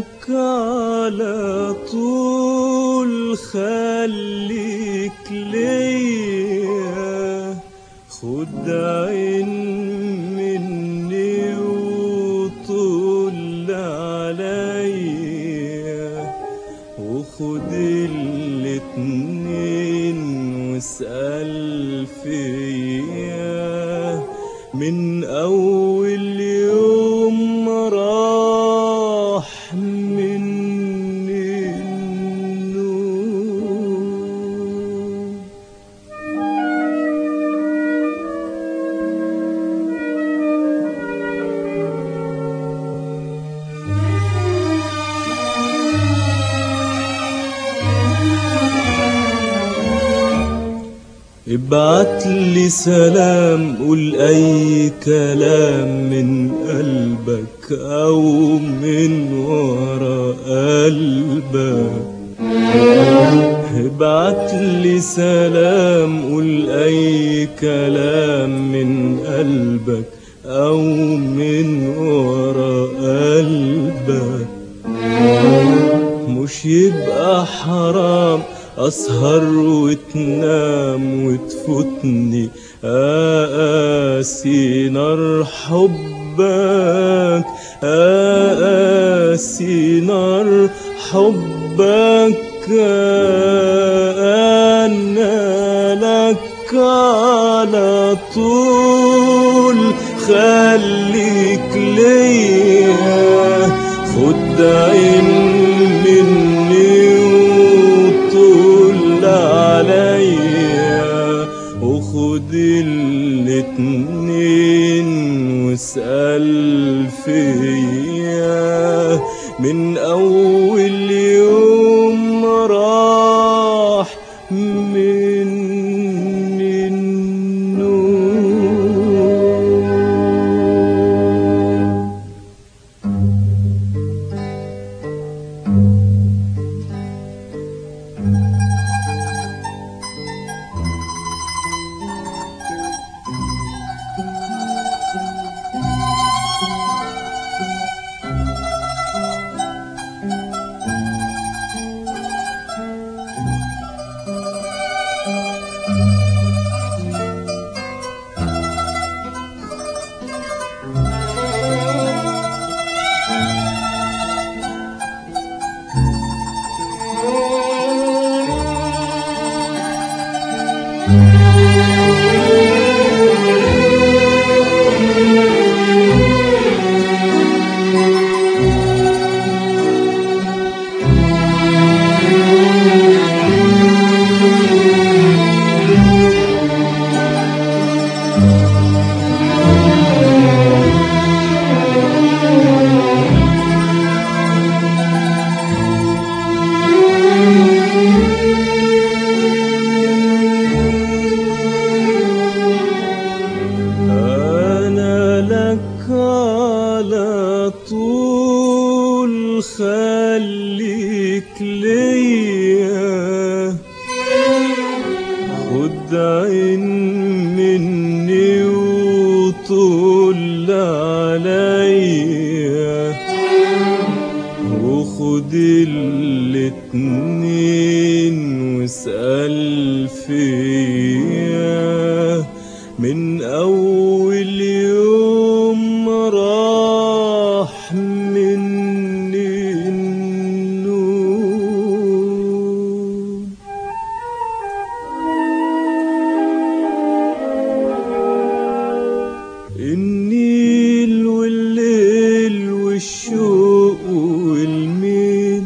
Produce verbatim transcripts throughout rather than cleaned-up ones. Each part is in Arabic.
لك على طول، خليك ليا، خد عين مني وطول عليا، وخد الاتنين واسأل فيا، من أول يوم ما راح مني النوم. ابعت لي سلام، قول اي كلام من قلبك او من ورا قلبك. ابعت لي سلام، قول اي كلام من قلبك او من ورا قلبك. مش يبقى حرام أسهر وتنام وتفوتني أقاسي نار حبك، أقاسي نار حبك. أنا لك على طول، خليك ليا، خد عين مني وطول عليا، وخد الاتنين واسأل فيا، من أول يوم راح مني النوم. على طول، خليك ليا، خد عين مني وطول عليا، وخد الاتنين واسأل فيا، من أول يوم راح مني النوم. النيل والليل والشوق والميل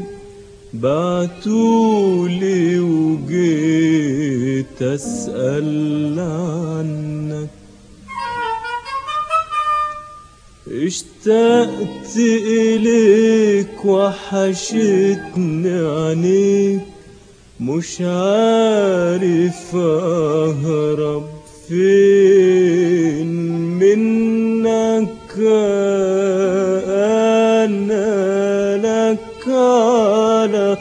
بعتولي وجيت أسأل عنك، اشتقت إليك وحشتني عينيك، مش عارف أهرب فين منك. أنا لك على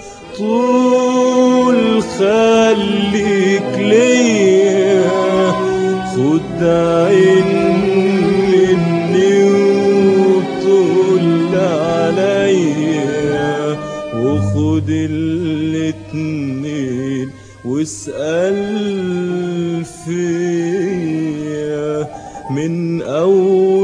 طول، خليك ليا، خد عين مني وطول عليا، خد الاتنين واسأل فيا من أول